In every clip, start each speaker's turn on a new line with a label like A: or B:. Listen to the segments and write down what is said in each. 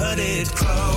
A: hooded crow.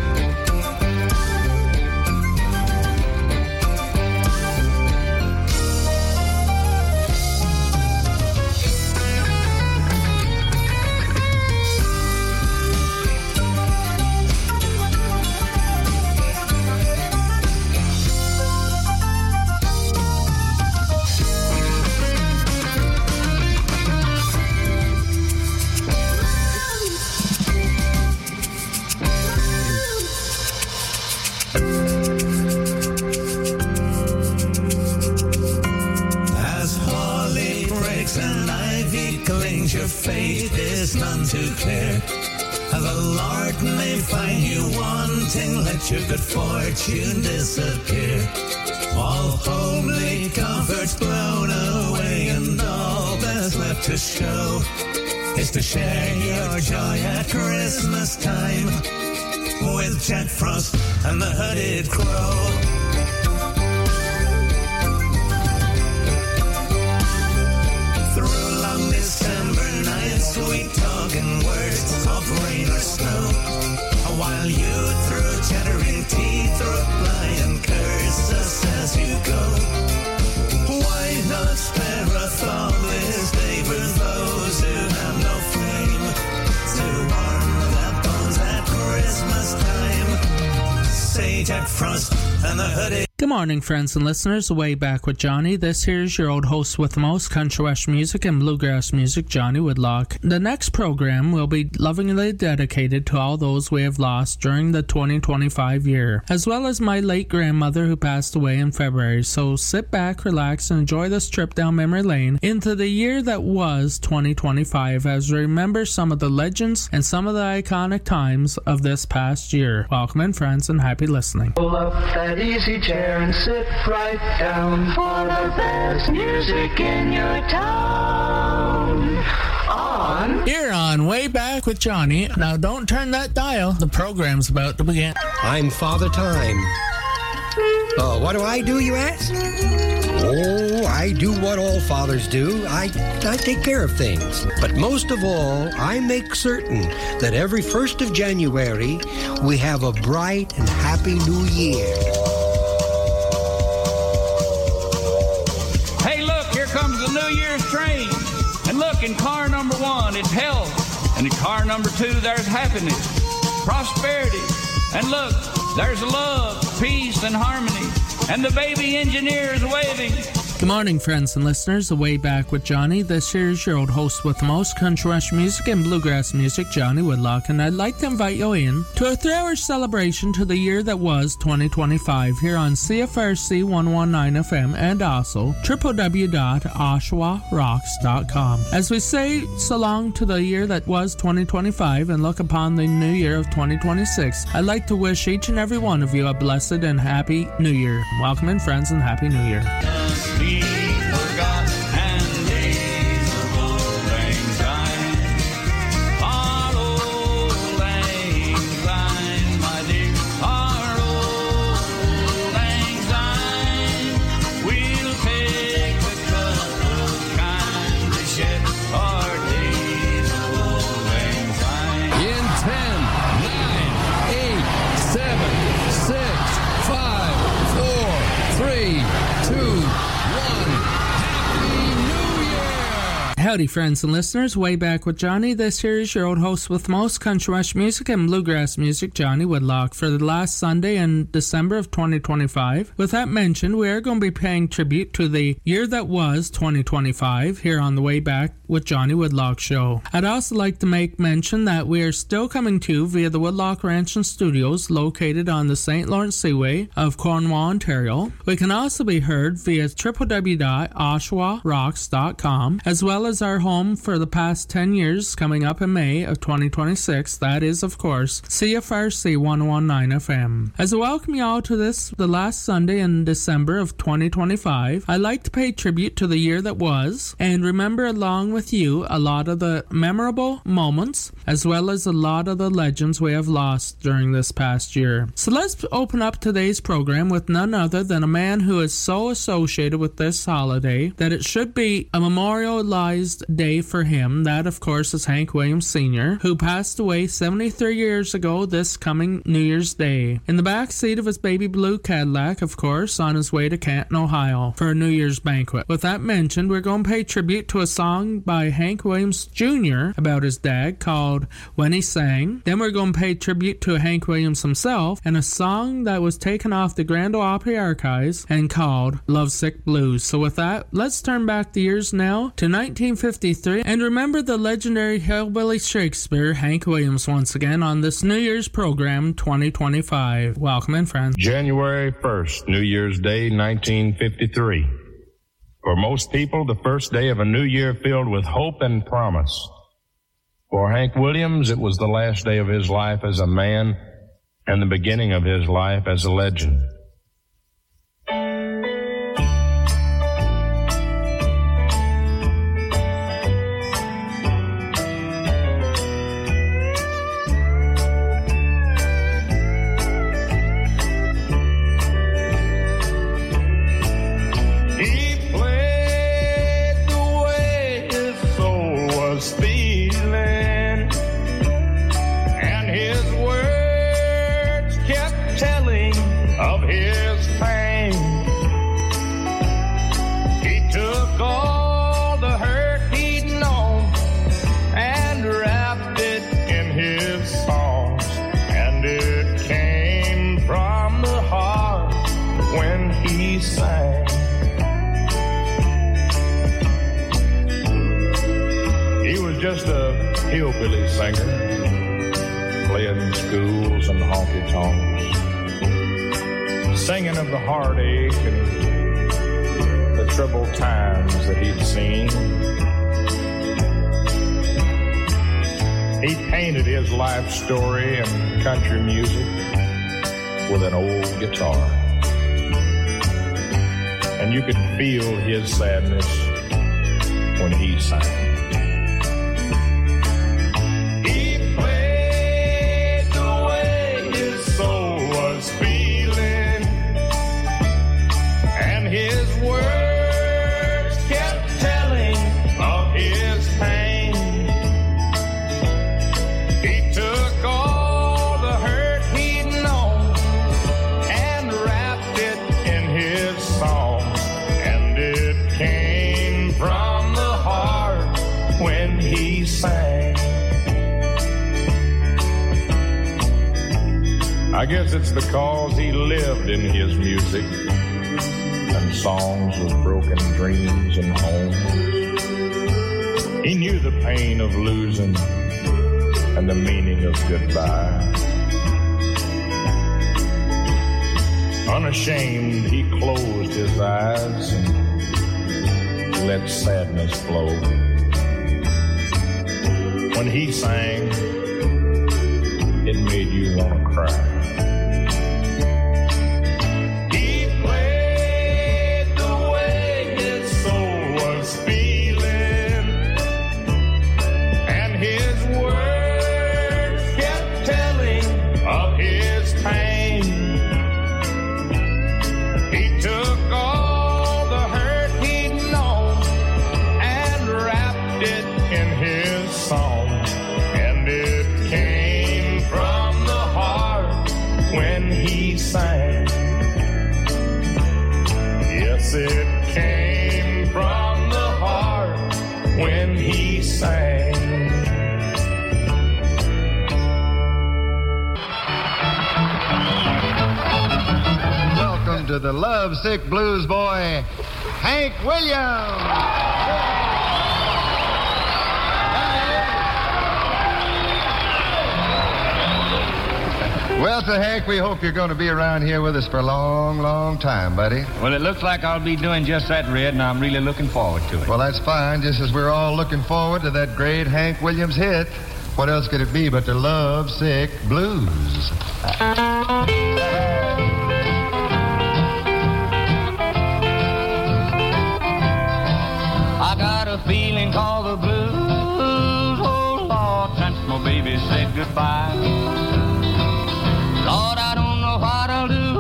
A: Your fate is none too clear. The Lord may find you wanting, let your good fortune disappear. All homely comforts blown away, and all that's left to show is to share your joy at Christmas time with Jack Frost and the Hooded Crow. Sweet talking words of rain or snow, while you through chattering teeth reply and curse us as you go. Why not spare a thought this day for those who have no flame to warm their bones at Christmas time? Say Jack Frost and the Hooded.
B: Good morning, friends and listeners. Way Back with Johnny. This here's your old host with the most country west music and bluegrass music, Johnny Woodlock. The next program will be lovingly dedicated to all those we have lost during the 2025 year, as well as my late grandmother who passed away in February. So sit back, relax, and enjoy this trip down memory lane into the year that was 2025 as we remember some of the legends and some of the iconic times of this past year. Welcome in, friends, and happy listening.
C: Pull up that easy chair and sit right down for the best music in your town.
B: You're on Way Back with Johnny. Now don't turn that dial. The program's about to begin.
D: I'm Father Time. Oh, what do, you ask? Oh, I do what all fathers do. I take care of things. But most of all, I make certain that every 1st of January, we have a bright and happy new year.
E: Comes the New Year's train, and look, in car number 1 it's health, and in car number 2 there's happiness, prosperity, and look, there's love, peace, and harmony, and the baby engineer is waving.
B: Good morning, friends and listeners. Way Back with Johnny. This here's your old host with the most country west music and bluegrass music, Johnny Woodlock, and I'd like to invite you in to a 3-hour celebration to the year that was 2025 here on CFRC 119 FM and also www.oshawarocks.com. As we say so long to the year that was 2025 and look upon the new year of 2026, I'd like to wish each and every one of you a blessed and happy new year. Welcome in, friends, and happy new year.
E: Be forgot and days of old lang syne. Our old lang syne, my dear, our old lang syne. We'll take the cup of kindly shed our days of old lang syne.
F: In 10, 9, 8, 7, 6, 5, 4, 3, 2,
B: Howdy, friends and listeners. Way Back with Johnny. This here is your old host with most country west music and bluegrass music, Johnny Woodlock, for the last Sunday in December of 2025. With that mentioned, we are going to be paying tribute to the year that was 2025 here on the Way Back with Johnny Woodlock show. I'd also like to make mention that we are still coming to you via the Woodlock Ranch and Studios located on the St. Lawrence Seaway of Cornwall, Ontario. We can also be heard via www.oshawarocks.com, as well as our home for the past 10 years coming up in May of 2026. That is, of course, CFRC 119 FM. As I welcome you all to this, the last Sunday in December of 2025, I'd like to pay tribute to the year that was and remember along with you a lot of the memorable moments as well as a lot of the legends we have lost during this past year. So let's open up today's program with none other than a man who is so associated with this holiday that it should be memorialized recognized day for him. That, of course, is Hank Williams Sr., who passed away 73 years ago this coming New Year's Day. In the back seat of his baby blue Cadillac, of course, on his way to Canton, Ohio, for a New Year's banquet. With that mentioned, we're going to pay tribute to a song by Hank Williams Jr. about his dad called When He Sang. Then we're going to pay tribute to Hank Williams himself and a song that was taken off the Grand Ole Opry archives and called Lovesick Blues. So with that, let's turn back the years now to 1953 and remember the legendary hillbilly Shakespeare, Hank Williams, once again on this New Year's program 2025. Welcome in, friends.
F: January 1st, New Year's Day, 1953. For most people, the first day of a new year filled with hope and promise. For Hank Williams, it was the last day of his life as a man and the beginning of his life as a legend. Just a hillbilly singer, playing in schools and honky-tonks, singing of the heartache and the troubled times that he'd seen. He painted his life story in country music with an old guitar, and you could feel his sadness when he sang. I guess it's because he lived in his music and songs of broken dreams and homes. He knew the pain of losing and the meaning of goodbye. Unashamed, he closed his eyes and let sadness flow. When he sang, it made you want to cry.
G: It came from the heart when he sang.
H: Welcome to the Lovesick Blues Boy, Hank Williams. Well, to Hank, we hope you're going to be around here with us for a long, long time, buddy.
I: Well, it looks like I'll be doing just that, Red, and I'm really looking forward to it.
H: Well, that's fine, just as we're all looking forward to that great Hank Williams hit. What else could it be but the Lovesick Blues?
I: I got a feeling called the blues, oh Lord, since my baby said goodbye. Lord, I don't know what I'll do.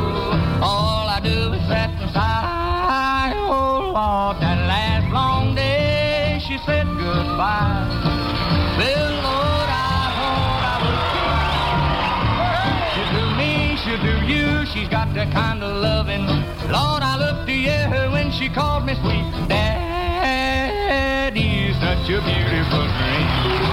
I: All I do is sit and sigh. Oh, Lord, that last long day goodbye. Well, Lord, I thought I would. She'll do me, she'll do you. She's got that kind of loving. Lord, I look to you when she called me sweet. Daddy's such a beautiful dream.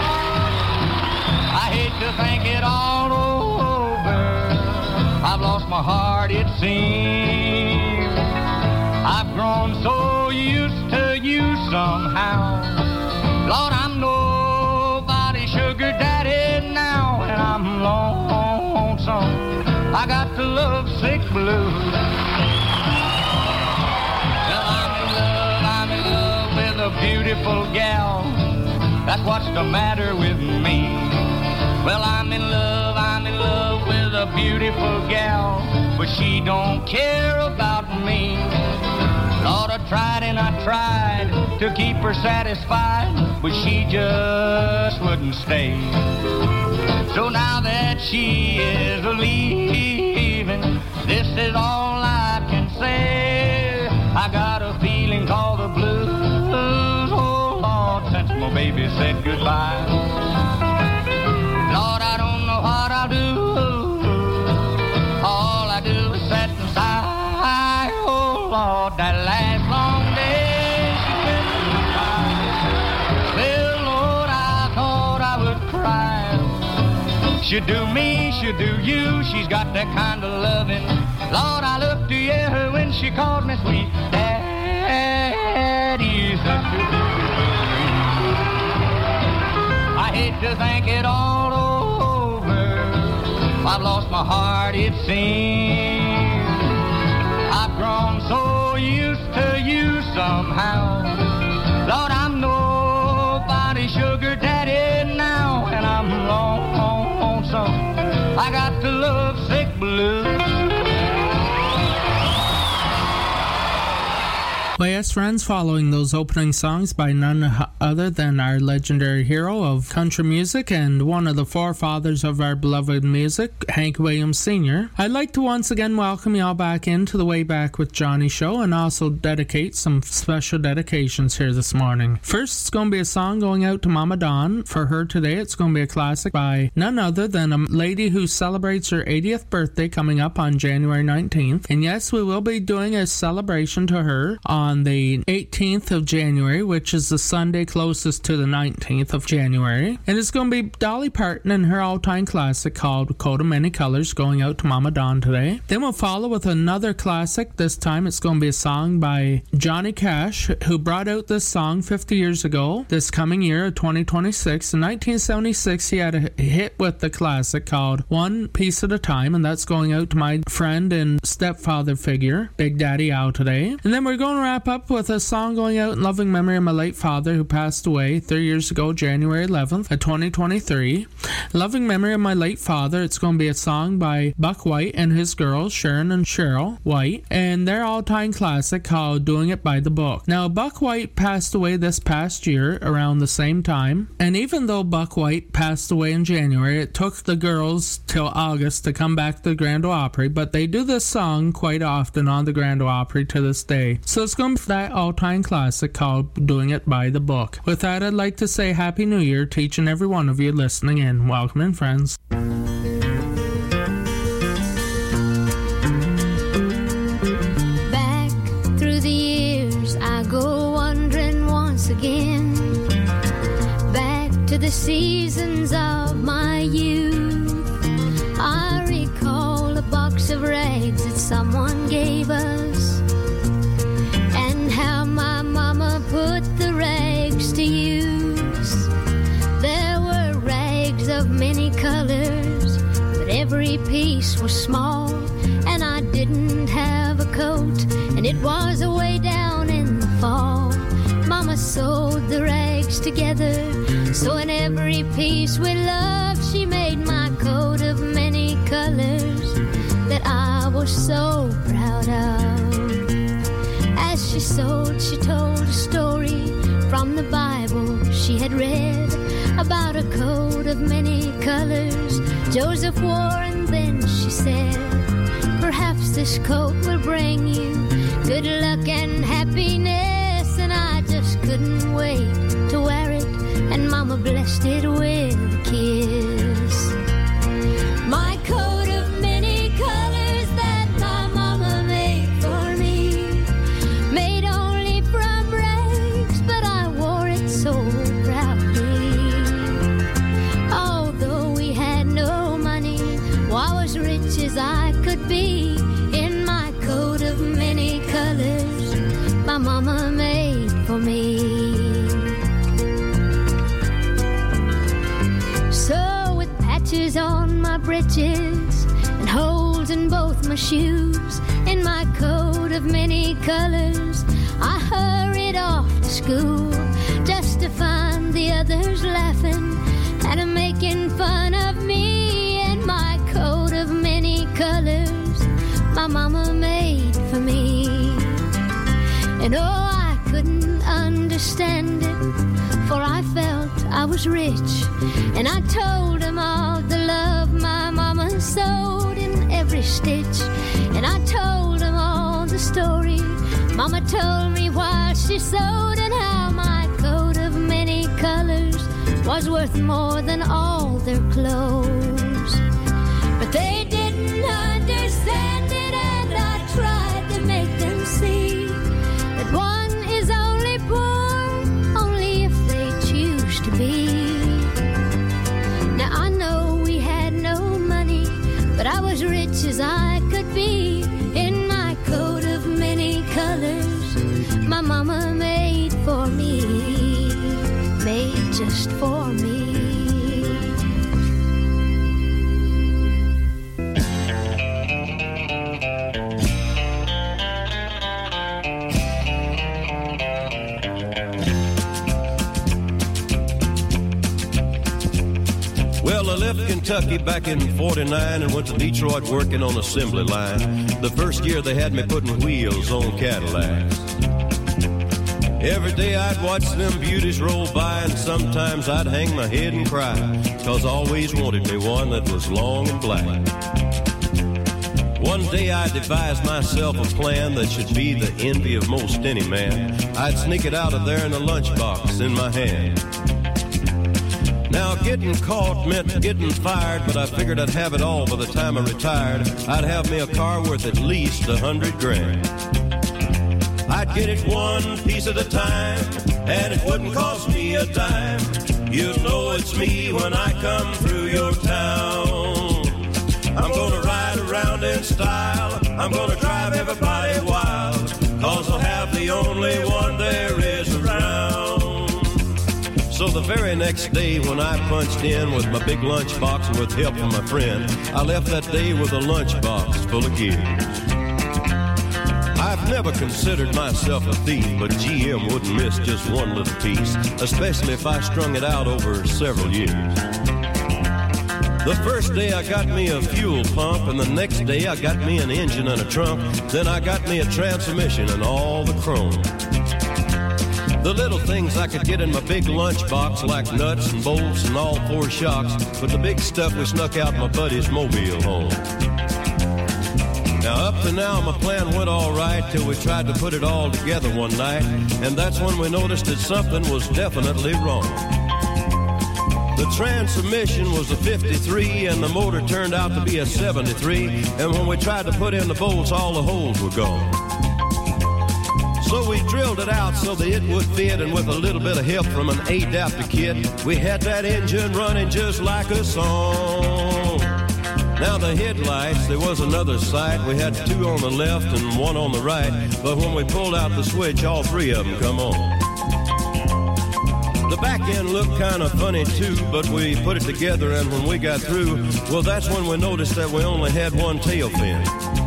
I: I hate to think it all over. I've lost my heart, it seems. I've grown so used to you somehow. Lord, I'm nobody's sugar daddy now, and I'm lonesome. I got the lovesick blues. Well, I'm in love with a beautiful gal. That's what's the matter with me. Well, I'm in love with a beautiful gal, but she don't care about me. Lord, I tried and I tried to keep her satisfied, but she just wouldn't stay. So now that she is leaving, this is all I can say. I got a feeling called the blues, oh Lord, since my baby said goodbye. Lord, I don't know what I'll do. All I do is sit and sigh. Oh Lord, that last long day she spent goodbye. Well, Lord, I thought I would cry. She'll do me, she'll do you. She's got that kind of loving. Lord, I look to you when she calls me sweet. Daddy's such a beautiful dream. I hate to think it all over. I've lost my heart, it seems. I've grown so used to you somehow. Lord, I'm nobody's sugar daddy now, and I'm lonesome. I got the lovesick blues.
B: Well, yes, friends, following those opening songs by none other than our legendary hero of country music and one of the forefathers of our beloved music, Hank Williams Sr., I'd like to once again welcome you all back into the Way Back with Johnny show and also dedicate some special dedications here this morning. First, it's going to be a song going out to Mama Dawn. For her today, it's going to be a classic by none other than a lady who celebrates her 80th birthday coming up on January 19th. And yes, we will be doing a celebration to her on the 18th of January, which is the Sunday closest to the 19th of January. And it's going to be Dolly Parton and her all-time classic called Coat of Many Colors going out to Mama Dawn today. Then we'll follow with another classic. This time it's going to be a song by Johnny Cash, who brought out this song 50 years ago, this coming year of 2026. In 1976, he had a hit with the classic called One Piece at a Time, and that's going out to my friend and stepfather figure, Big Daddy Al, today. And then we're going to wrap up with a song going out in loving memory of my late father who passed away 3 years ago, January 11th of 2023. Loving memory of my late father, it's going to be a song by Buck White and his girls, Sharon and Cheryl White, and their all-time classic called Doing It by the Book. Now, Buck White passed away this past year around the same time, and even though Buck White passed away in January, it took the girls till August to come back to the Grand Ole Opry, but they do this song quite often on the Grand Ole Opry to this day. So it's going to be that all-time classic called Doing It by the Book. With that, I'd like to say Happy New Year to each and every one of you listening in. Welcome in, friends.
J: Back through the years, I go wandering once again, back to the seasons of my youth. I recall a box of rags that someone gave us, and how my mama put the rags to use. There were rags of many colors, but every piece was small, and I didn't have a coat, and it was away down in the fall. Mama sewed the rags together, so in every piece with love she made my coat of many colors that I was so proud of. As she sewed, she told a story from the Bible she had read about a coat of many colors Joseph wore, and then she said, perhaps this coat will bring you good luck and happiness. And I just couldn't wait to wear it and Mama blessed it with a kiss. My coat of many colors that my Mama made for me, made only from rags, but I wore it so proudly. Although we had no money, well, I was rich as I could be, in my coat of many colors my Mama made for me. So with patches on my breeches and holes in both my shoes, in my coat of many colors I hurried off to school, just to find the others laughing and making fun of me, in my coat of many colors my Mama made for me. And oh, I couldn't understand it, for I felt I was rich, and I told them all the love my Mama sewed in every stitch, and I told them all the story Mama told me while she sewed, and how my coat of many colors was worth more than all their clothes. But they didn't understand it, and I tried to make them see that one is only poor only if they choose to be. Now I know we had no money, but I was rich as I could be, in my coat of many colors my Mama made for me, made just for me.
K: Well, I left Kentucky back in 49 and went to Detroit working on assembly line. The first year they had me putting wheels on Cadillacs. Every day I'd watch them beauties roll by, and sometimes I'd hang my head and cry, 'cause I always wanted me one that was long and black. One day I devised myself a plan that should be the envy of most any man. I'd sneak it out of there in a lunchbox in my hand. Now getting caught meant getting fired, but I figured I'd have it all by the time I retired. I'd have me a car worth at least $100 grand. I'd get it one piece at a time, and it wouldn't cost me a dime. You'd know it's me when I come through your town. I'm gonna ride around in style, I'm gonna drive everybody wild, 'cause I'll have the only one there is around. So the very next day when I punched in with my big lunchbox and with help from my friend, I left that day with a lunchbox full of gears. I've never considered myself a thief, but GM wouldn't miss just one little piece, especially if I strung it out over several years. The first day I got me a fuel pump, and the next day I got me an engine and a trunk. Then I got me a transmission and all the chrome. The little things I could get in my big lunchbox, like nuts and bolts and all four shocks, but the big stuff we snuck out my buddy's mobile home. Now up to now my plan went all right till we tried to put it all together one night, and that's when we noticed that something was definitely wrong. The transmission was a 53 and the motor turned out to be a 73, and when we tried to put in the bolts, all the holes were gone. So we drilled it out so that it would fit, and with a little bit of help from an adapter kit, we had that engine running just like a song. Now the headlights, there was another sight. We had two on the left and one on the right, but when we pulled out the switch, all three of them come on. The back end looked kind of funny too, but we put it together, and when we got through, well, that's when we noticed that we only had one tail fin.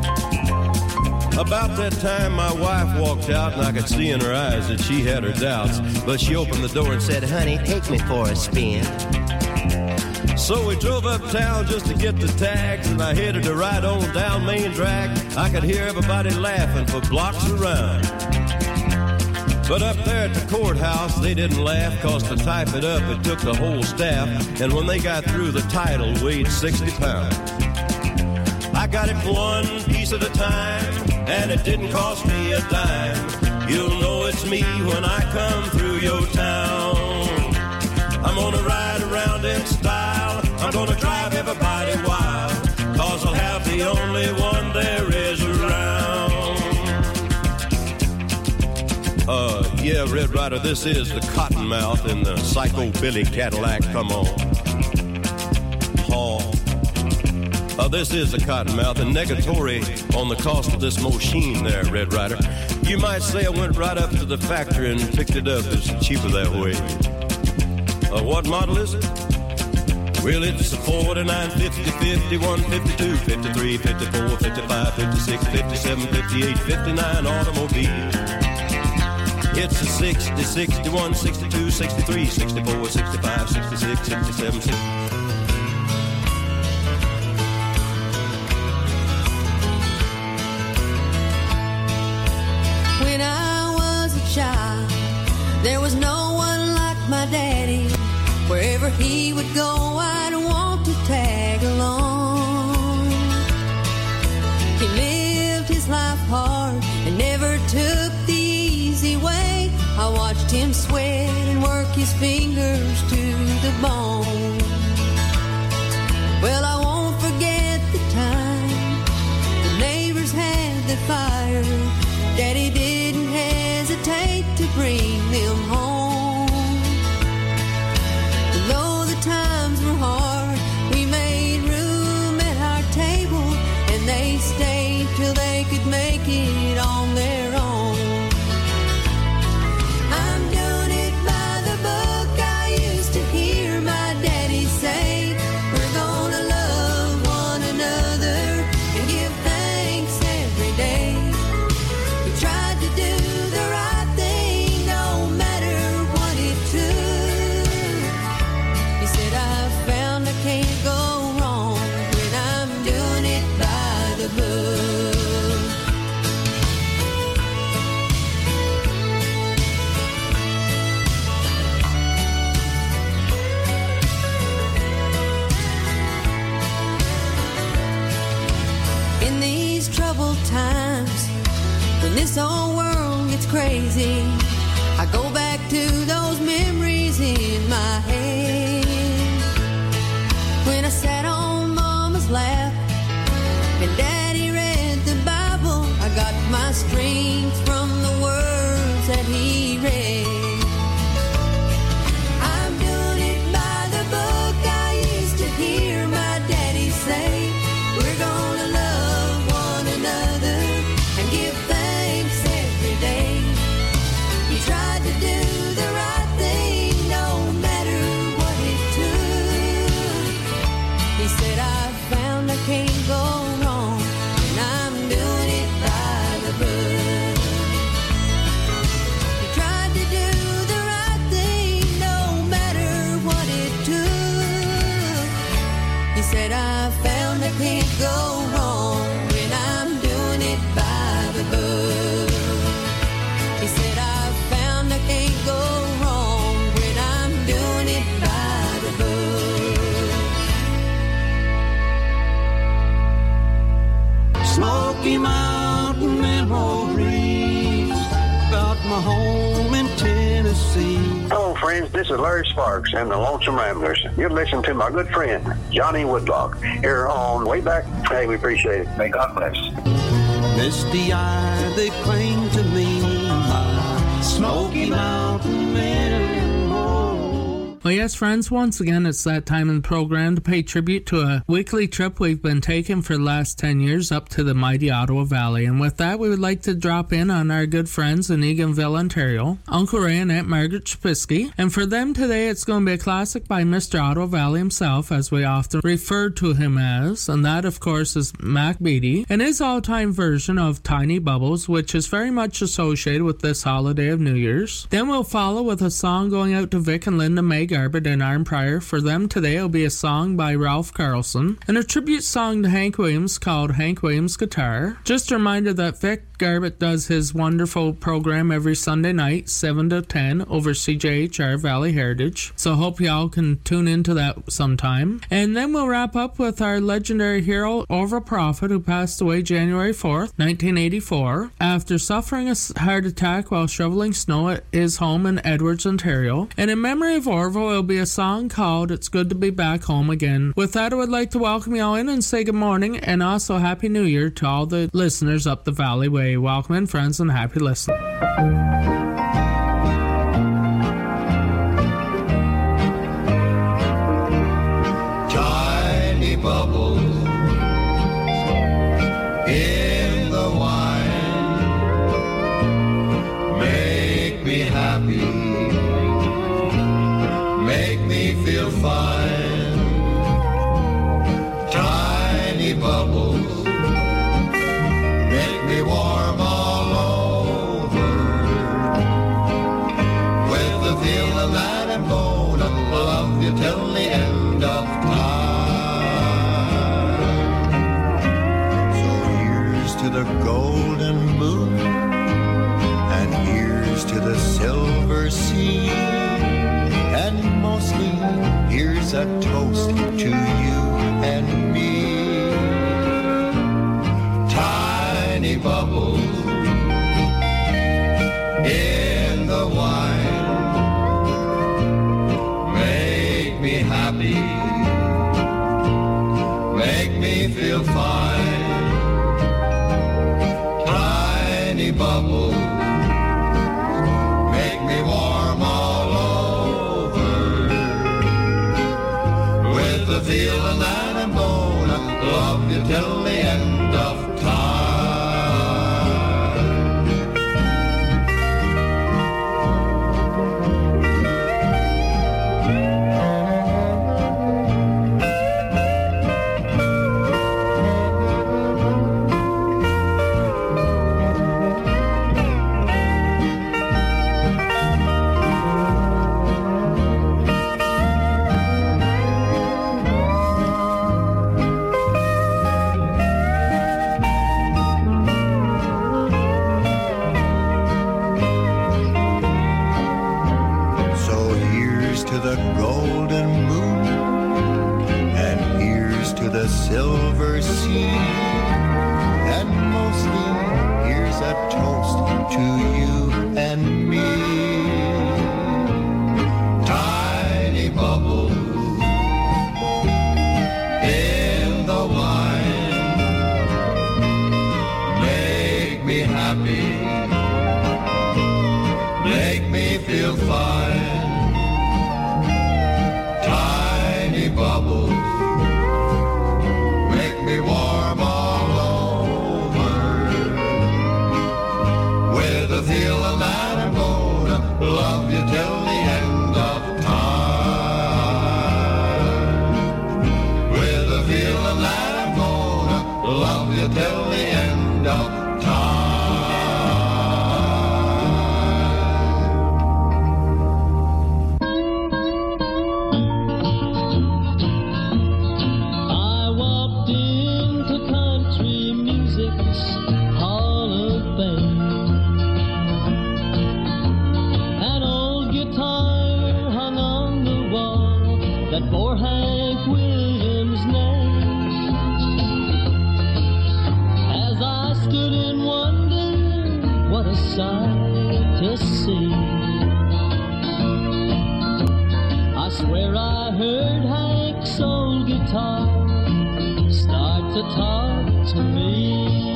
K: About that time, my wife walked out, and I could see in her eyes that she had her doubts, but she opened the door and said, "Honey, take me for a spin." So we drove uptown just to get the tags, and I headed to ride on down Main Drag. I could hear everybody laughing for blocks around. But up there at the courthouse, they didn't laugh, 'cause to type it up, it took the whole staff, and when they got through, the title weighed 60 pounds. I got it one piece at a time, and it didn't cost me a dime. You'll know it's me when I come through your town. I'm gonna ride around in style. I'm gonna drive everybody wild, 'cause I'll have the only one there is around. Yeah, Red Rider, this is the Cottonmouth in the Psycho Billy Cadillac. Come on. This is the Cottonmouth, and negatory on the cost of this machine there, Red Rider. You might say I went right up to the factory and picked it up. It's cheaper that way. What model is it? Well, it's a 49, 50, 51, 52, 53, 54, 55, 56, 57, 58, 59 automobile. It's a 60, 61, 62, 63, 64, 65, 66, 67, 60.
L: When I was a child, there was no one like my daddy. Wherever he would go, I'd want to tag along. He lived his life hard and never took the easy way. I watched him sweat and work his fingers to the bone. Well, I won't forget the time the neighbors had the fire. Daddy didn't hesitate to bring them home. And though the times were hard, we made room at our table, and they stayed till they could make it on their own. I'm doing it by the book. I used to hear my daddy say, we're gonna love one another and give thanks every day. He tried to do the right thing no matter what it took. He said, I've found I can't go wrong when I'm doing it by the book. In these troubled times, when this whole world gets crazy, I go back to those memories in my head. When I sat on Mama's lap and Daddy read the Bible, I got my strength from the words that he read. I'm doing it by the book. I used to hear my daddy say, we're gonna love one another and give thanks every day. He tried to do the right thing no matter what it took. He said, I found I can't go wrong and I'm doing it by the book. He tried to do the right thing no matter what it took. He said, I found I can't go wrong when I'm doing it by the book. He said, I found I can't go wrong when I'm doing it by the book.
M: Smoky Mountain memories about my home in Tennessee.
N: Hello, friends. This is Larry Sparks and the Lonesome Ramblers. You're listening to my good friend, Johnny Woodlock, here on Way Back. Hey, we appreciate it. May God bless.
M: Misty eye, they cling to me, my Smoky Mountain memories.
B: Well, yes, friends, once again, it's that time in the program to pay tribute to a weekly trip we've been taking for the last 10 years up to the mighty Ottawa Valley. And with that, we would like to drop in on our good friends in Eganville, Ontario, Uncle Ray and Aunt Margaret Chapisky. And for them today, it's going to be a classic by Mr. Ottawa Valley himself, as we often refer to him as. And that, of course, is Mac Beatty and his all-time version of Tiny Bubbles, which is very much associated with this holiday of New Year's. Then we'll follow with a song going out to Vic and Linda May Garbutt and Arm Pryor. For them today, it'll be a song by Ralph Carlson and a tribute song to Hank Williams called Hank Williams Guitar. Just a reminder that Vic Garbutt does his wonderful program every Sunday night, 7 to 10, over CJHR Valley Heritage. So hope y'all can tune into that sometime. And then we'll wrap up with our legendary hero, Orville Prophet, who passed away January 4th, 1984, after suffering a heart attack while shoveling snow at his home in Edwards, Ontario. And in memory of Orville, interval, will be a song called It's Good to Be Back Home Again. With that, I would like to welcome you all in and say good morning and also Happy New Year to all the listeners up the Valley Way. Welcome in, friends, and happy listening.
O: Tiny bubbles in the wine make me happy, make me feel fine. Tiny bubbles make me warm all over, with the feeling that I'm gonna love you till the end of time. So here's to the golden moon, and here's to the silver sea, and mostly here's a toast to you and me. Tiny bubbles in the wine make me happy, make me feel fine. Tiny bubbles make me warm all over, with the feeling that I'm gonna love you till the end of time. Silver sea, and mostly here's a toast to you and me. Tiny bubbles in the wine make me happy, make me feel fine. Tiny bubbles warm all over, with a feeling that I'm gonna love you till the end of time. With a feeling that I'm gonna love you till the end of
P: for Hank Williams' name. As I stood and wondered what a sight to see, I swear I heard Hank's old guitar start to talk to me.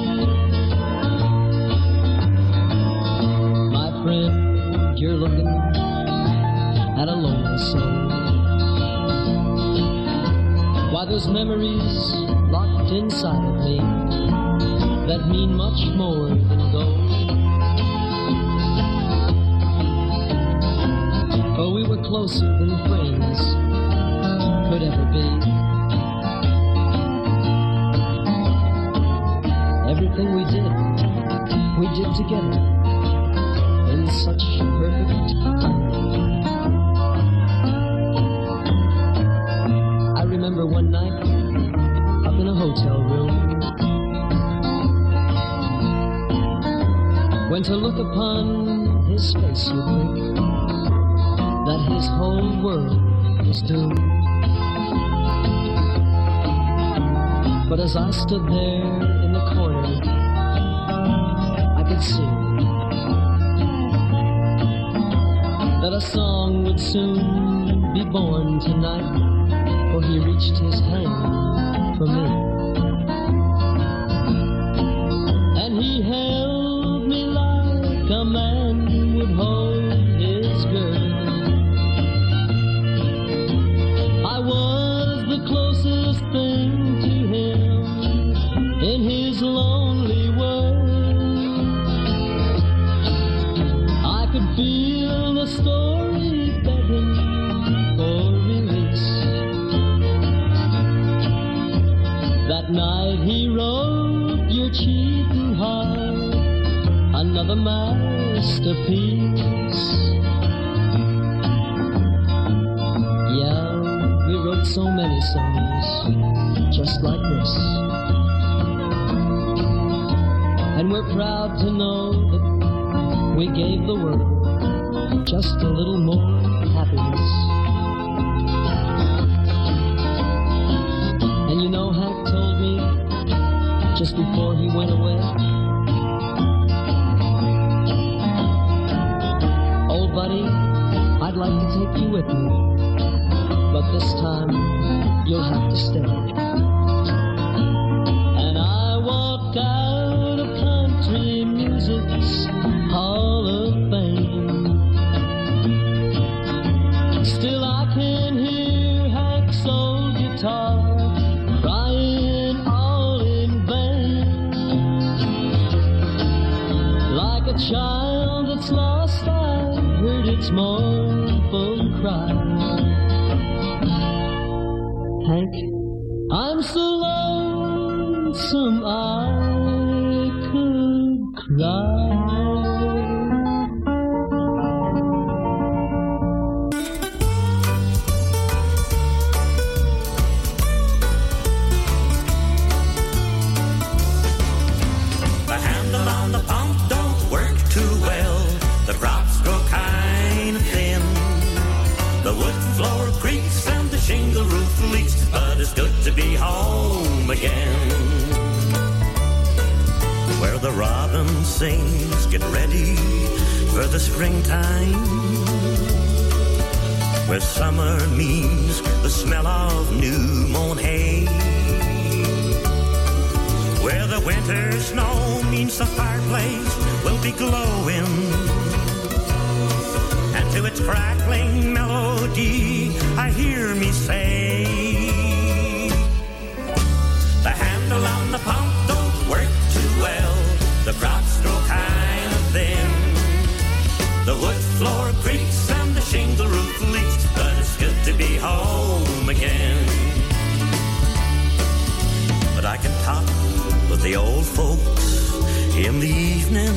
P: My friend, you're looking at a lonely soul. Why, there's memories locked inside of me that mean much more than gold. Oh, we were closer than friends could ever be. Everything we did together in such perfect time. I remember one night up in a hotel room, when to look upon his face you'd think that his whole world was doomed. But as I stood there in the corner, I could see that a song would soon would be born tonight, for he reached his hand for me. And he held me like a man would hold his girl. I was the closest thing to him in his lonely world. I could feel the story begging for release. That night he wrote your cheating heart another masterpiece. Yeah, we wrote so many songs just like this. And we're proud to know that we gave the world just a little more happiness. And you know, Hank told me just before he went away, "Old buddy, I'd like to take you with me, but this time you'll have to stay." And I walked out of country music's Hall of Fame. Still I can hear Hank's old guitar crying all in vain. Like a child that's lost, I heard its mournful cry. Hank, I'm so lonesome I could cry.
A: The handle on the pump don't work too well. The crops grow kind of thin. The wood floor creaks and the shingle roof leaks, but it's good to be home again. Where the robin sings, get ready for the springtime. Where summer means the smell of new mown hay. Where the winter snow means the fireplace will be glowing. And to its crackling melody I hear me say, the handle on the pump don't work too well. The crops grow kind of thin. The wood floor creaks and the shingle roof leaks, but it's good to be home again. But I can talk with the old folks in the evening,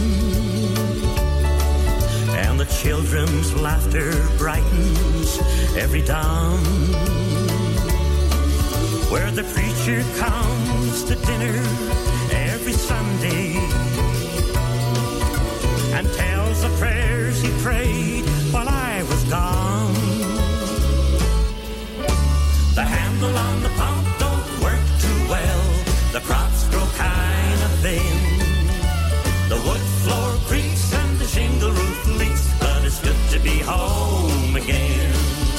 A: and the children's laughter brightens every dawn. Where the preacher comes to dinner every Sunday and tells the prayers he prayed while I was gone. The handle on the pump don't work too well. The crops grow kind of thin. The wood floor creaks and the shingle roof leaks, but it's good to be home again.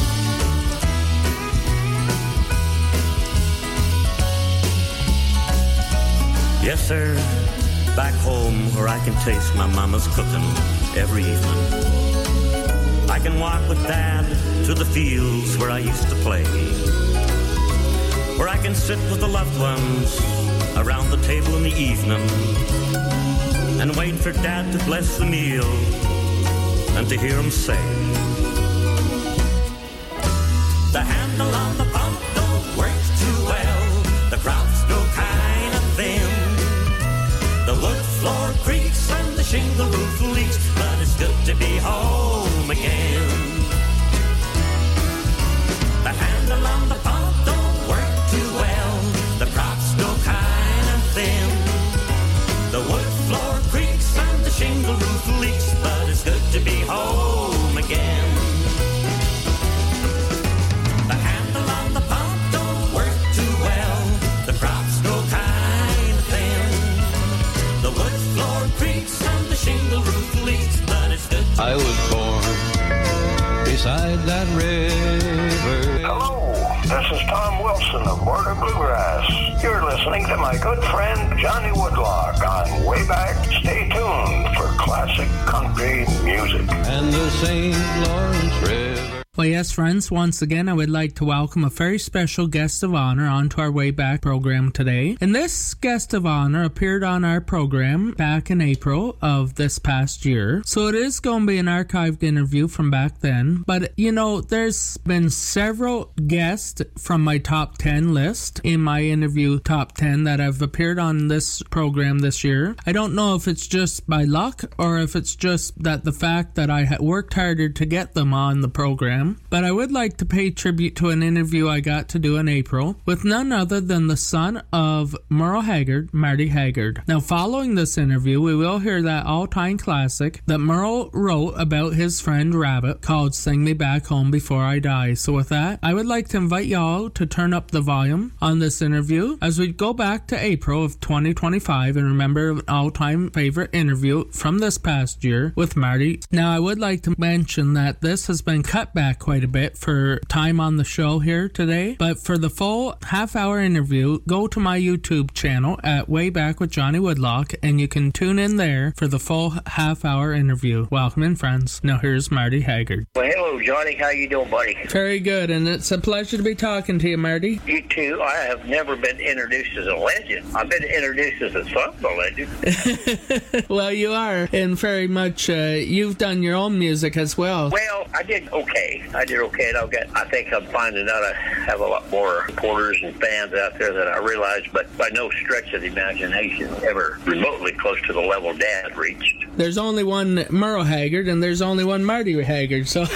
A: Yes, sir, back home where I can taste my mama's cooking every evening. I can walk with Dad to the fields where I used to play. Where I can sit with the loved ones around the table in the evening and wait for Dad to bless the meal and to hear him say, the handle on the pump don't work too well. The crops grow kind of thin. The wood floor creaks and the shingle roof leaks, but it's good to be home again. The handle on the pump don't work too well. The crops grow kind of thin. The wood floor creaks and the shingle roof leaks, but it's good to be home again. The handle on the pump don't work too well. The crops grow kind of thin. The wood floor creaks and the shingle roof leaks, but it's good to
K: I was born
M: beside that river.
N: Hello, this is Tom Wilson of Border Bluegrass. You're listening to my good friend Johnny Woodlock on Way Back. Stay tuned for classic country music.
M: And the St. Lawrence River.
B: Well, yes, friends, once again, I would like to welcome a very special guest of honor onto our Way Back program today. And this guest of honor appeared on our program back in April of this past year. So it is going to be an archived interview from back then. But, you know, there's been several guests from my top 10 list in my interview top 10 that have appeared on this program this year. I don't know if it's just by luck or if it's just that the fact that I worked harder to get them on the program. But I would like to pay tribute to an interview I got to do in April with none other than the son of Merle Haggard, Marty Haggard. Now, following this interview, we will hear that all-time classic that Merle wrote about his friend Rabbit called Sing Me Back Home Before I Die. So with that, I would like to invite y'all to turn up the volume on this interview as we go back to April of 2025 and remember an all-time favorite interview from this past year with Marty. Now, I would like to mention that this has been cut back quite a bit for time on the show here today, but for the full half-hour interview, go to my YouTube channel at Way Back with Johnny Woodlock, and you can tune in there for the full half-hour interview. Welcome in, friends. Now here's Marty Haggard.
Q: Well, hello, Johnny. How you doing, buddy?
B: Very good, and it's a pleasure to be talking to you, Marty.
Q: You too. I have never been introduced as a legend. I've been introduced as a son of a legend.
B: Well, you are, and very much you've done your own music as well.
Q: Well, I did okay. And I think I'm finding out I have a lot more supporters and fans out there than I realized, but by no stretch of the imagination ever remotely close to the level Dad reached.
B: There's only one Merle Haggard, and there's only one Marty Haggard, so...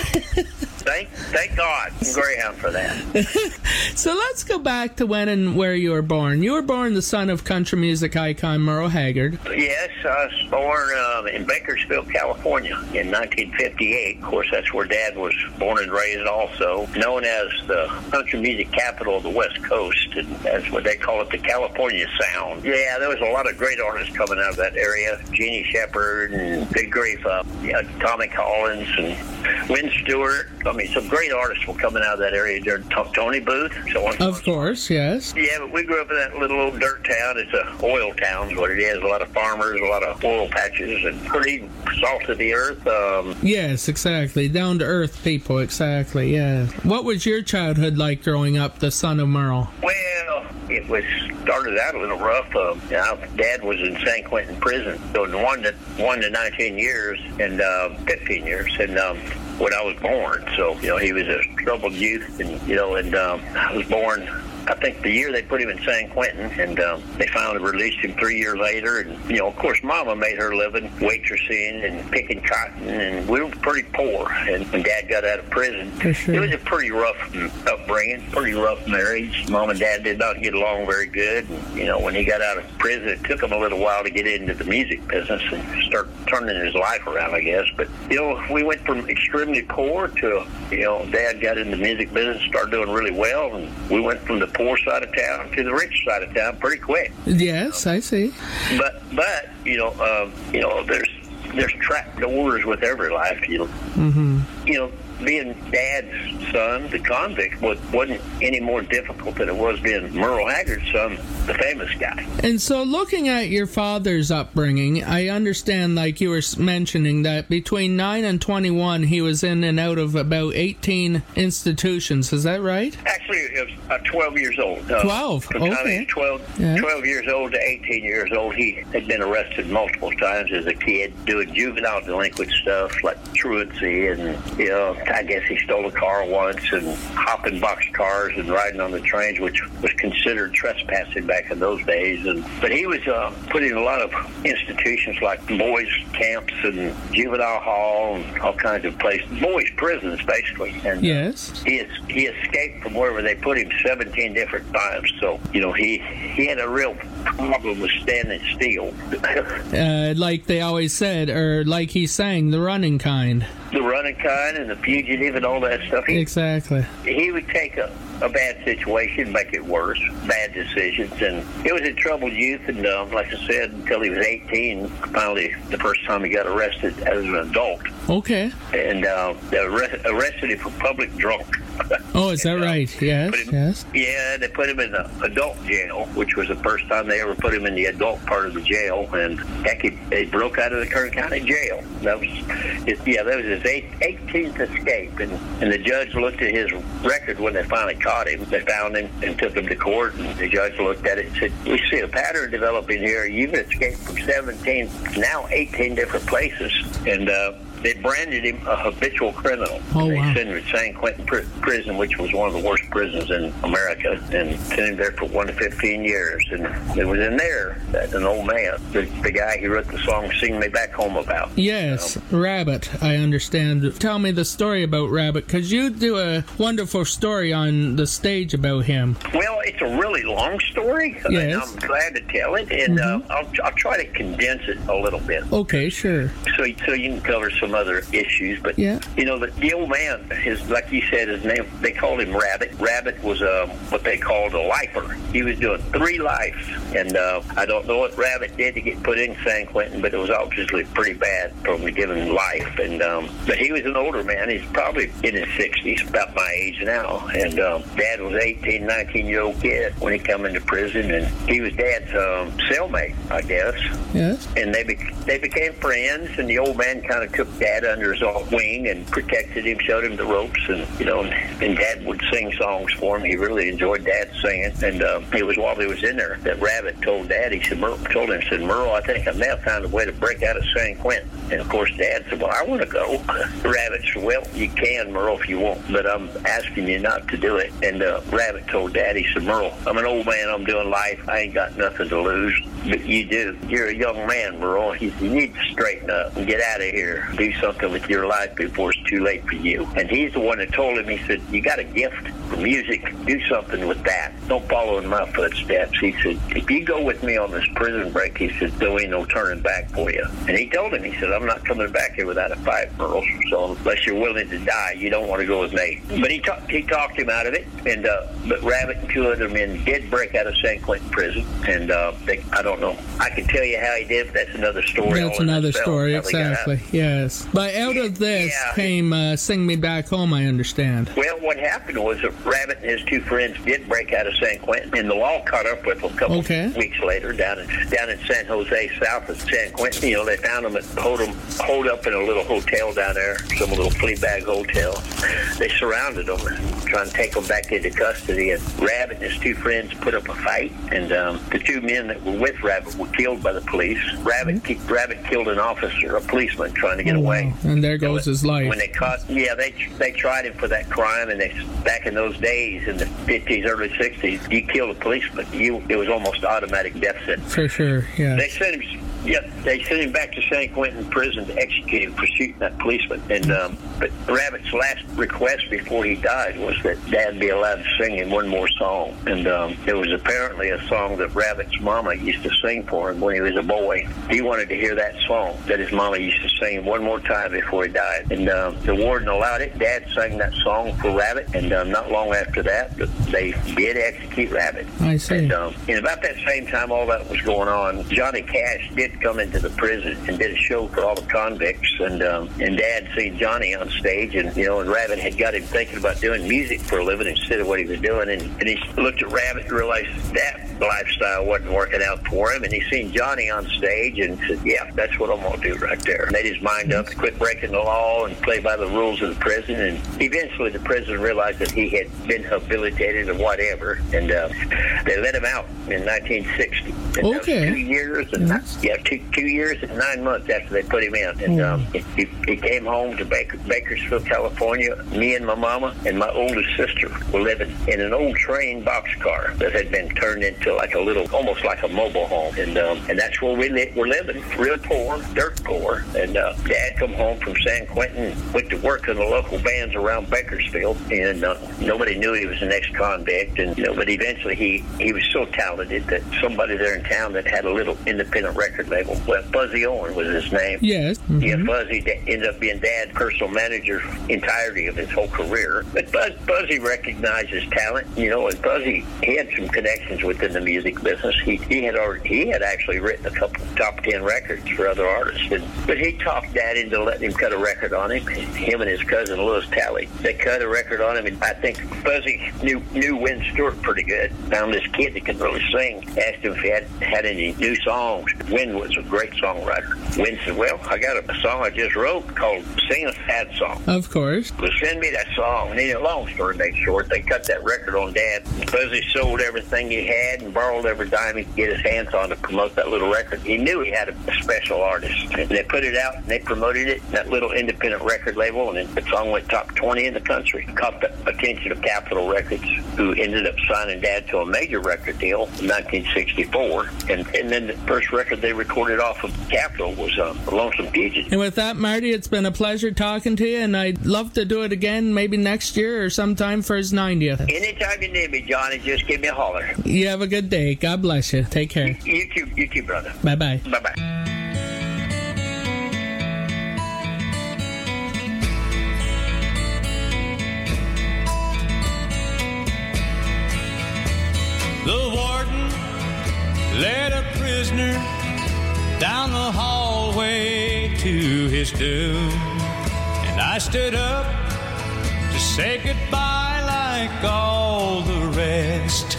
Q: Thank God, Greyhound, for that.
B: So let's go back to when and where you were born. You were born the son of country music icon Merle Haggard.
Q: Yes, I was born in Bakersfield, California in 1958. Of course, that's where Dad was born and raised also. Known as the country music capital of the West Coast, and that's what they call it, the California Sound. Yeah, there was a lot of great artists coming out of that area. Jeannie Shepherd and Big Grief Up, Tommy Collins and Wynn Stewart. I mean, some great artists were coming out of that area. Tony Booth, so on.
B: Of course, yes.
Q: Yeah, but we grew up in that little old dirt town. It's a oil town is what it is. A lot of farmers, a lot of oil patches, and pretty salt of the earth.
B: Yes, exactly. Down to earth people, exactly, yeah. What was your childhood like growing up, the son of Merle?
Q: Well, it started out a little rough. Dad was in San Quentin prison, so 1 to 19 years and 15 years, and when I was born. So, he was a troubled youth, and I was born, I think, the year they put him in San Quentin, and they finally released him 3 years later. And, of course, Mama made her living waitressing and picking cotton, and we were pretty poor. And when Dad got out of prison, It was a pretty rough upbringing, pretty rough marriage. Mom and Dad did not get along very good. And, when he got out of prison, it took him a little while to get into the music business and start turning his life around, I guess. But, we went from extremely poor to, Dad got in the music business, started doing really well, and we went from the poor side of town to the rich side of town pretty quick.
B: Yes, I see.
Q: But there's trap doors with every life.
B: Mm-hmm.
Q: Being Dad's son, the convict, wasn't any more difficult than it was being Merle Haggard's son, the famous guy.
B: And so looking at your father's upbringing, I understand, like you were mentioning, that between 9 and 21, he was in and out of about 18 institutions. Is that right?
Q: Actually, it was 12 years old.
B: 12?
Q: From the time he was 12 years old to 18 years old, he had been arrested multiple times as a kid, doing juvenile delinquent stuff like truancy and, I guess he stole a car once and hopping boxcars and riding on the trains, which was considered trespassing back in those days. But he was put in a lot of institutions like boys' camps and juvenile hall and all kinds of places, boys' prisons basically. And
B: yes,
Q: he escaped from wherever they put him 17 different times. So he had a real problem was standing still.
B: Like they always said, or like he sang, the running kind.
Q: The running kind and the fugitive and all that stuff.
B: Exactly.
Q: He would take a bad situation, make it worse, bad decisions, and he was in troubled youth, and like I said, until he was 18, finally the first time he got arrested as an adult.
B: Okay.
Q: And they arrested him for public drunk.
B: Oh, is that right? Yes, yes.
Q: Yeah, they put him in the adult jail, which was the first time they ever put him in the adult part of the jail, and heck, he broke out of the Kern County jail. That was his 18th escape, and the judge looked at his record when they finally caught him. They found him and took him to court, and the judge looked at it and said, "We see a pattern developing here. You've escaped from 17, now 18 different places." And they branded him a habitual criminal. They sent him to San Quentin prison, which was one of the worst prisons in America, and sent him there for 1 to 15 years. And it was in there that an old man, the guy who wrote the song "Sing Me Back Home" about.
B: Yes, Rabbit, I understand. Tell me the story about Rabbit, because you do a wonderful story on the stage about him.
Q: Well, it's a really long story, and I'm glad to tell it, and I'll try to condense it a little bit.
B: Okay, sure.
Q: So you can cover some other issues, but you know, the old man, like you said, his name, they called him Rabbit. Rabbit was what they called a lifer. He was doing 3 lives, and I don't know what Rabbit did to get put in San Quentin, but it was obviously pretty bad for him to give him life. And but he was an older man. He's probably in his 60s, about my age now. And Dad was 18, 19-year-old kid when he come into prison, and he was Dad's cellmate, I guess.
B: Yes.
Q: And they became friends, and the old man kind of took Dad under his own wing and protected him, showed him the ropes, and and Dad would sing songs for him. He really enjoyed Dad singing, and it was while he was in there that Rabbit told Dad, Merle, I think I may have found a way to break out of San Quentin. And of course Dad said, well, I want to go. Rabbit said, well, you can, Merle, if you want, but I'm asking you not to do it. And Rabbit told Dad, he said, Merle, I'm an old man, I'm doing life, I ain't got nothing to lose, but you do. You're a young man, Merle. You need to straighten up and get out of here. Do something with your life before it's too late for you. And he's the one that told him, he said, you got a gift for music, do something with that. Don't follow in my footsteps. He said, if you go with me on this prison break, he said, there ain't no turning back for you. And he told him, he said, I'm not coming back here without a fight, Merle. So unless you're willing to die, you don't want to go with me. But he talked him out of it, and but Rabbit and 2 other men did break out of San Quentin prison, and I don't know. I can tell you how he did, but that's another story.
B: That's another story, exactly. Yes. But out of this came Sing Me Back Home, I understand.
Q: Well, what happened was that Rabbit and his 2 friends did break out of San Quentin, and the law caught up with them a couple weeks later down in San Jose, south of San Quentin. You know, they found them holed up in a little hotel down there, some little flea bag hotel. They surrounded them and trying to take them back into custody, and Rabbit and his 2 friends put up a fight, and the 2 men that were with Rabbit were killed by the police. Rabbit killed an officer, a policeman, trying to get away.
B: And there goes his life.
Q: When they caught, they tried him for that crime, and back in those days, in the 50s, early 60s, you killed a policeman, it was almost automatic death sentence.
B: For sure, yeah.
Q: They sent him back to San Quentin prison to execute him for shooting that policeman. And but Rabbit's last request before he died was that Dad be allowed to sing him one more song. And it was apparently a song that Rabbit's mama used to sing for him when he was a boy. He wanted to hear that song that his mama used to sing him one more time before he died. And the warden allowed it. Dad sang that song for Rabbit, and not long after that, they did execute Rabbit.
B: I see.
Q: And about that same time all that was going on, Johnny Cash did come into the prison and did a show for all the convicts, and Dad seen Johnny on stage, and Rabbit had got him thinking about doing music for a living instead of what he was doing, and he looked at Rabbit and realized that lifestyle wasn't working out for him, and he seen Johnny on stage and said, yeah, that's what I'm going to do right there. Made his mind up, quit breaking the law and play by the rules of the prison, and eventually the prison realized that he had been habilitated or whatever, and they let him out in 1960. And
B: okay.
Q: 2 years and 2 years and 9 months after they put him in, and he came home to Bakersfield, California. Me and my mama and my oldest sister were living in an old train boxcar that had been turned into like a little, almost like a mobile home, and that's where we're living, real poor, dirt poor. And Dad come home from San Quentin, went to work in the local bands around Bakersfield, and nobody knew he was an ex-convict, and but eventually he was so talented that somebody there in in town that had a little independent record label. Well, Fuzzy Owen was his name.
B: Yes. Mm-hmm.
Q: Yeah, Fuzzy ended up being Dad's personal manager entirety of his whole career. But Fuzzy recognized his talent, and Fuzzy, he had some connections within the music business. He had actually written a couple top 10 records for other artists. But he talked Dad into letting him cut a record on him. Him and his cousin Louis Talley. They cut a record on him, and I think Fuzzy knew Win Stewart pretty good. Found this kid that could really sing. Asked him if he had any new songs. Win was a great songwriter. Win said, well, I got a song I just wrote called Sing a Sad Song.
B: Of course.
Q: Well, send me that song. And long story made short, they cut that record on Dad. Fuzzy sold everything he had and borrowed every dime he could get his hands on to promote that little record. He knew he had a special artist. And they put it out and they promoted it, that little independent record label, and the song went top 20 in the country. Caught the attention of Capitol Records, who ended up signing Dad to a major record deal in 1964. And then the first record they recorded off of Capitol was Lonesome Fugitive.
B: And with that, Marty, it's been a pleasure talking to you, and I'd love to do it again maybe next year or sometime for his 90th.
Q: Anytime you need me, Johnny, just give me a holler.
B: You have a good day. God bless you. Take care.
Q: You too, brother.
B: Bye-bye.
Q: Bye-bye.
M: The warden led a prisoner down the hallway to his doom, and I stood up to say goodbye like all the rest.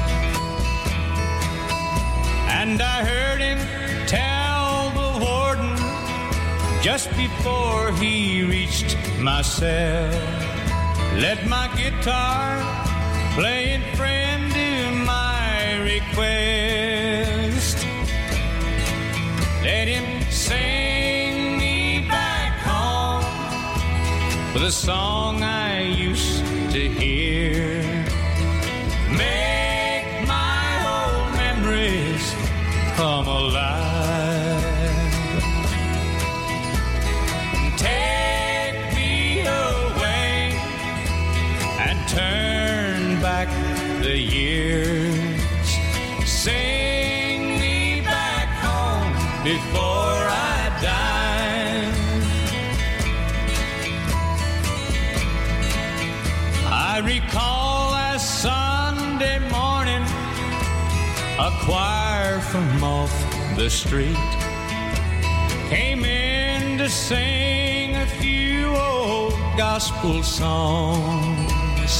M: And I heard him tell the warden just before he reached my cell, let my guitar playing friend do my request. Let him sing me back home with a song I used to hear. Make my old memories come alive. Take me away and turn back the years. Sing me back home before I die. I recall last Sunday morning, a choir from off the street came in to sing a few old gospel songs.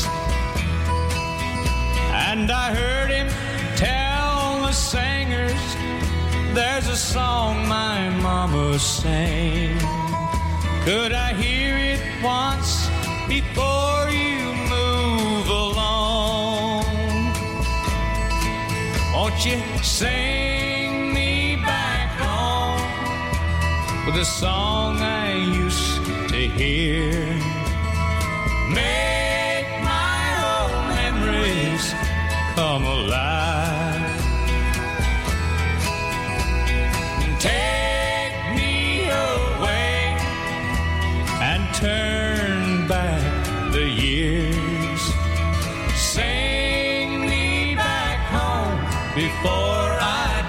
M: And I heard him tell the singers, there's a song my mama sang. Could I hear it once before you move along? Won't you sing me back home with a song I used to hear? Make my old memories come alive. Take me away and turn back the years. Sing me back home before I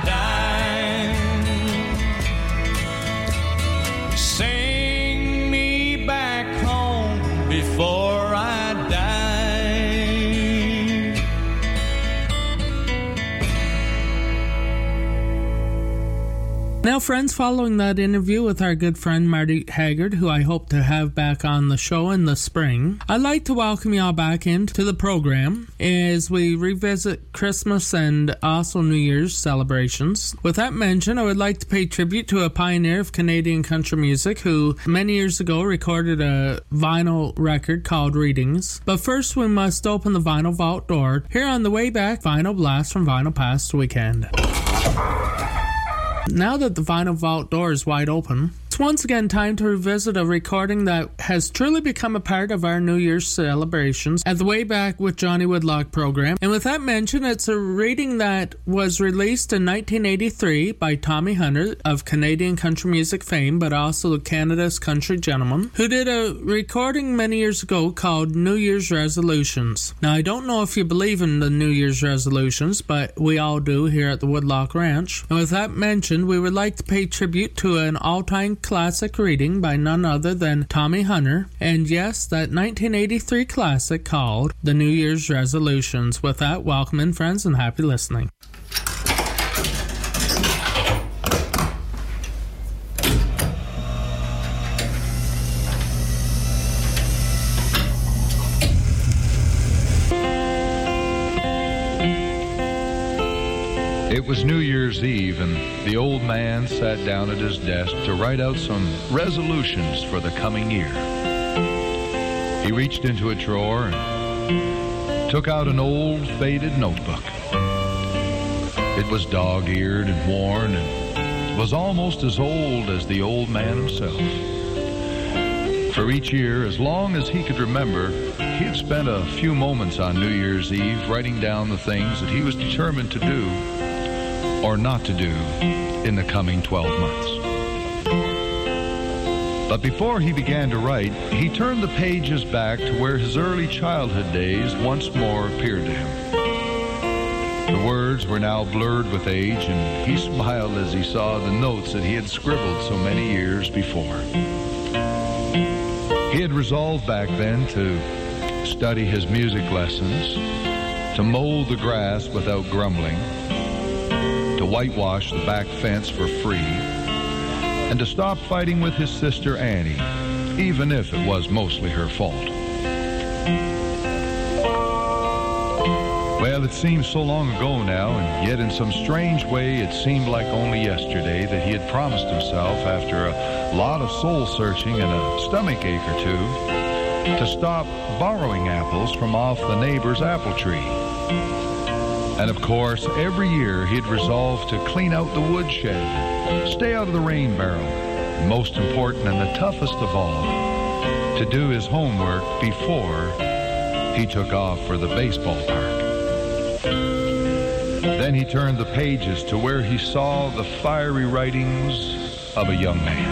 M: die. Sing me back home before I die.
B: Now, friends, following that interview with our good friend Marty Haggard, who I hope to have back on the show in the spring, I'd like to welcome you all back into the program as we revisit Christmas and also New Year's celebrations. With that mentioned, I would like to pay tribute to a pioneer of Canadian country music who many years ago recorded a vinyl record called Readings. But first, we must open the vinyl vault door here on the Way Back Vinyl Blast from Vinyl Past Weekend. Now that the Vinyl Vault door is wide open, it's once again time to revisit a recording that has truly become a part of our New Year's celebrations at the Way Back with Johnny Woodlock program. And with that mentioned, it's a reading that was released in 1983 by Tommy Hunter of Canadian country music fame, but also Canada's country gentleman, who did a recording many years ago called New Year's Resolutions. Now, I don't know if you believe in the New Year's resolutions, but we all do here at the Woodlock Ranch. And with that mentioned, we would like to pay tribute to an all-time classic reading by none other than Tommy Hunter, and yes, that 1983 classic called The New Year's Resolutions. With that, welcome in, friends, and happy listening.
R: It was New Year's Eve, and the old man sat down at his desk to write out some resolutions for the coming year. He reached into a drawer and took out an old, faded notebook. It was dog-eared and worn, and was almost as old as the old man himself. For each year, as long as he could remember, he had spent a few moments on New Year's Eve writing down the things that he was determined to do or not to do in the coming 12 months. But before he began to write, he turned the pages back to where his early childhood days once more appeared to him. The words were now blurred with age, and he smiled as he saw the notes that he had scribbled so many years before. He had resolved back then to study his music lessons, to mow the grass without grumbling, to whitewash the back fence for free, and to stop fighting with his sister Annie, even if it was mostly her fault. Well, it seems so long ago now, and yet in some strange way it seemed like only yesterday that he had promised himself, after a lot of soul-searching and a stomachache or two, to stop borrowing apples from off the neighbor's apple tree. And of course, every year he'd resolved to clean out the woodshed, stay out of the rain barrel, and most important and the toughest of all, to do his homework before he took off for the baseball park. Then he turned the pages to where he saw the fiery writings of a young man.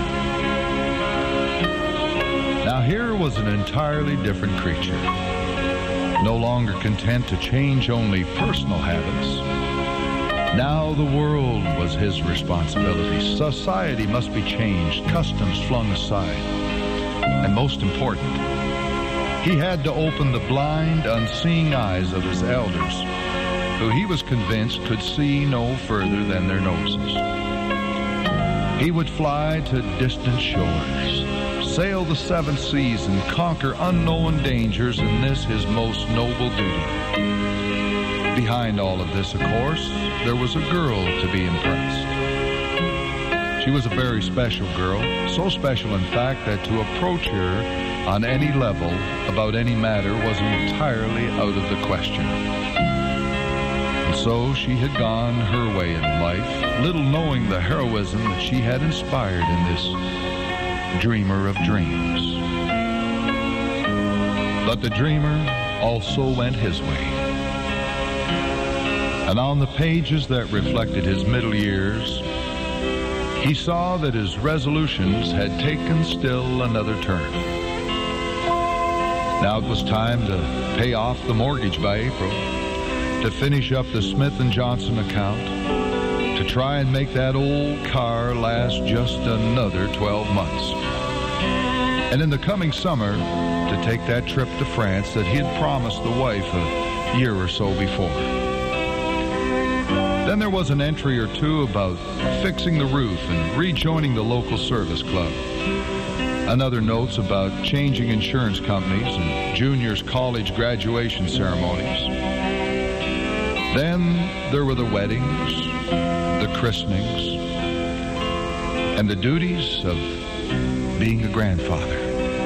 R: Now here was an entirely different creature. No longer content to change only personal habits. Now the world was his responsibility. Society must be changed, customs flung aside. And most important, he had to open the blind, unseeing eyes of his elders, who he was convinced could see no further than their noses. He would fly to distant shores, sail the seven seas, and conquer unknown dangers in this his most noble duty. Behind all of this, of course, there was a girl to be impressed. She was a very special girl, so special in fact that to approach her on any level about any matter was entirely out of the question. And so she had gone her way in life, little knowing the heroism that she had inspired in this dreamer of dreams. But the dreamer also went his way. And on the pages that reflected his middle years, he saw that his resolutions had taken still another turn. Now it was time to pay off the mortgage by April, to finish up the Smith & Johnson account, to try and make that old car last just another 12 months. And in the coming summer, to take that trip to France that he had promised the wife a year or so before. Then there was an entry or two about fixing the roof and rejoining the local service club. Another notes about changing insurance companies and juniors' college graduation ceremonies. Then there were the weddings, the christenings, and the duties of being a grandfather.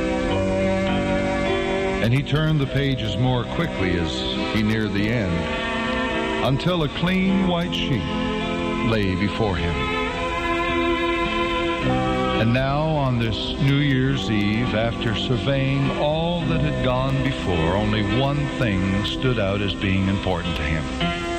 R: And he turned the pages more quickly as he neared the end, until a clean white sheet lay before him. And now, on this New Year's Eve, after surveying all that had gone before, only one thing stood out as being important to him.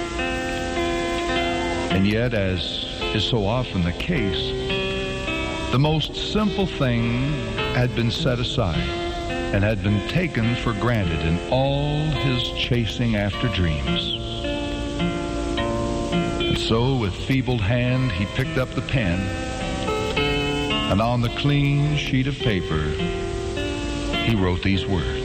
R: And yet, as is so often the case, the most simple thing had been set aside and had been taken for granted in all his chasing after dreams. And so, with feebled hand, he picked up the pen, and on the clean sheet of paper, he wrote these words.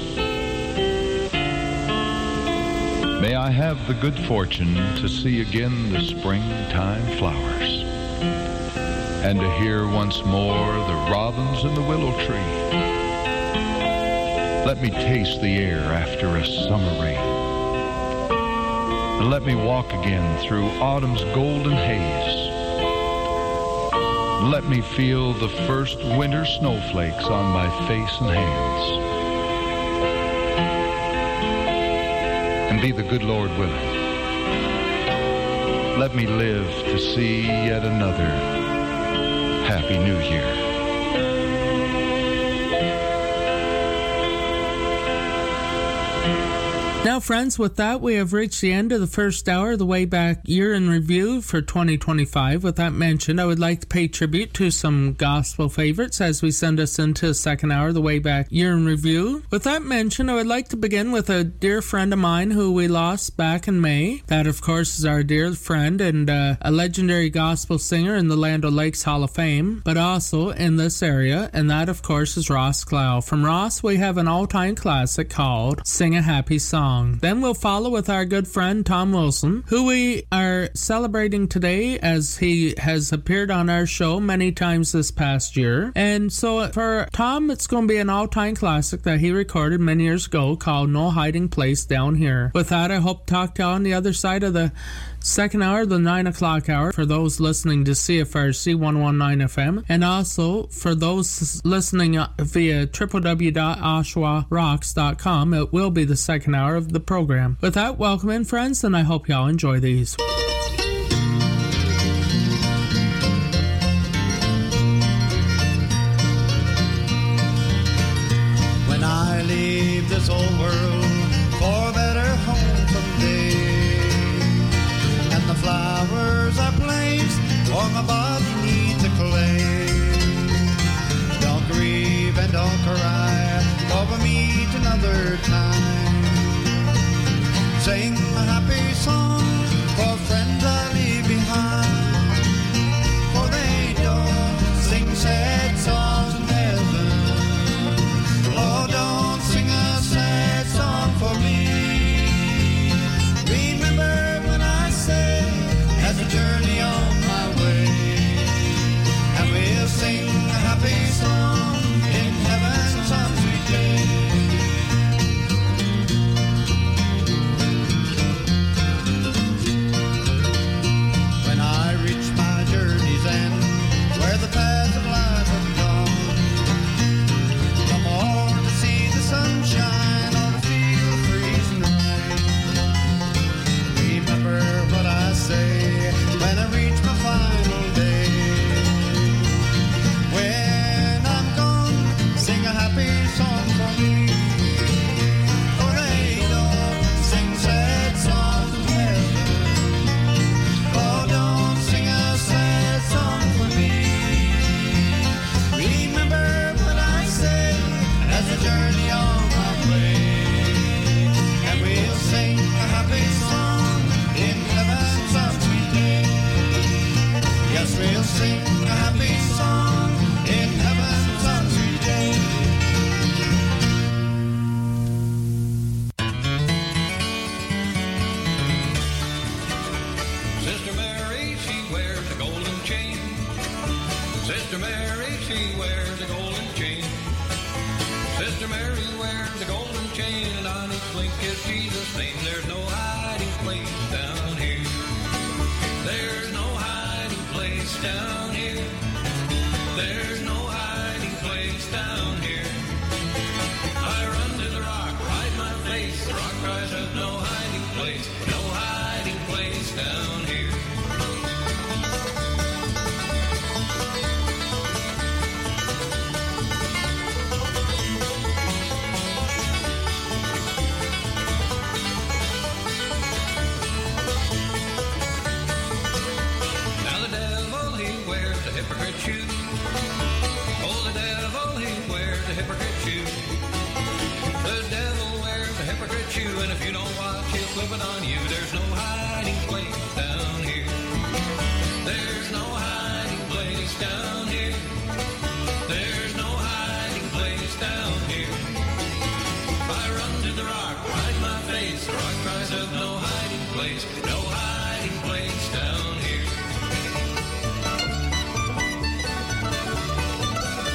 R: May I have the good fortune to see again the springtime flowers, and to hear once more the robins in the willow tree. Let me taste the air after a summer rain, and let me walk again through autumn's golden haze. Let me feel the first winter snowflakes on my face and hands. And be the good Lord willing, let me live to see yet another Happy New Year.
B: Now, friends, with that, we have reached the end of the first hour of the Wayback Year in Review for 2025. With that mentioned, I would like to pay tribute to some gospel favorites as we send us into the second hour of the Wayback Year in Review. With that mentioned, I would like to begin with a dear friend of mine who we lost back in May. That, of course, is our dear friend and a legendary gospel singer in the Land O'Lakes Hall of Fame, but also in this area, and that, of course, is Ross Clow. From Ross, we have an all-time classic called Sing a Happy Song. Then we'll follow with our good friend Tom Wilson, who we are celebrating today as he has appeared on our show many times this past year. And so for Tom, it's going to be an all-time classic that he recorded many years ago called No Hiding Place Down Here. With that, I hope to talk to you on the other side of the second hour, the 9 o'clock hour, for those listening to CFRC 119 FM, and also for those listening via www.oshawarocks.com, it will be the second hour of the program. With that, welcome in, friends, and I hope y'all enjoy these.
S: When I leave this old world for a better home someday, and the flowers are placed or my body needs a clay, don't grieve and don't cry, for we'll meet another time. Sing a happy song for friends I leave behind, for they don't sing sad songs in heaven. Oh, don't sing a sad song for me. Remember when I say, as I journey on my way, and we'll sing a happy song in heaven some sweet day. When I reach my journey's end, where the paths of life have gone, no more to see the sunshine or to feel the freezing rain. Remember what I say when I reach my final day. When I'm gone, sing a happy song for me, for they don't sing sad songs in heaven. Oh, don't sing a sad song for me. Remember what I say as I journey on my way, and we'll sing a happy song in heaven some sweet day. Yes, we'll sing a happy song in heaven some sweet day.
M: Sister Mary, she wears a golden chain. Sister Mary, she wears a golden chain. Sister Mary wears a golden chain, and on its link is Jesus' name. There's no hiding place down here. There's no hiding place down here. There's no hiding place down here. I run to the rock, hide my face. The rock cries out, no hiding place, no hiding place down here. hurt you, and if you don't watch, he'll flip it on you. There's no hiding place down